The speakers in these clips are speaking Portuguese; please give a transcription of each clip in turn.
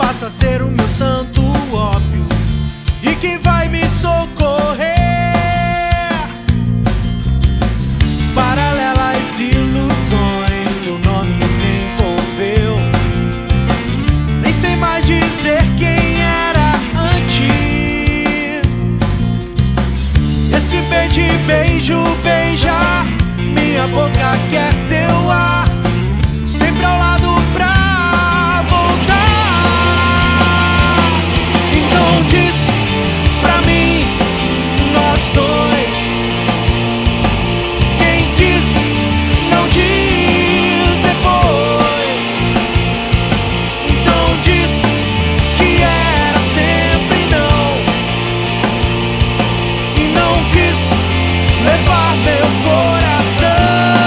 passa a ser o meu santo ópio e que vai me socorrer. Paralelas ilusões, teu nome me envolveu. Nem sei mais dizer quem era antes. Esse beijo beija, minha boca quer teu ar, sempre ao lado pra voltar. Então diz pra mim, nós dois, quem quis não diz depois. Então diz que era sempre não, e não quis levar meu coração.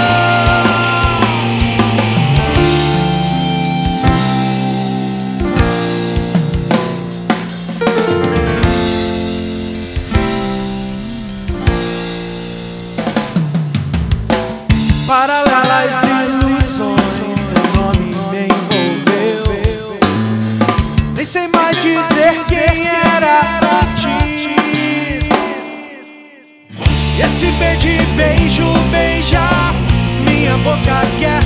Paralelas ilusões, teu nome me envolveu. Nem sei mais dizer quem era antes. E esse beijo beija, minha boca quer